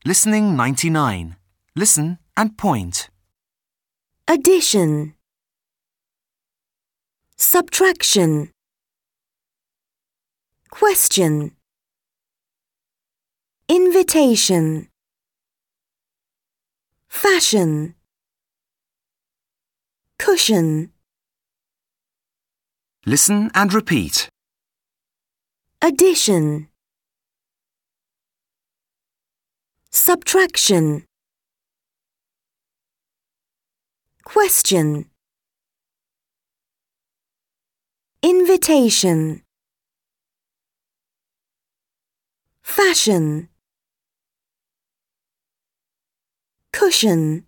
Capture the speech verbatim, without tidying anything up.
Listening ninety-nine. Listen and point. Addition, subtraction, question, invitation, fashion, cushion. Listen and repeat. Addition, subtraction, question, invitation, fashion, cushion.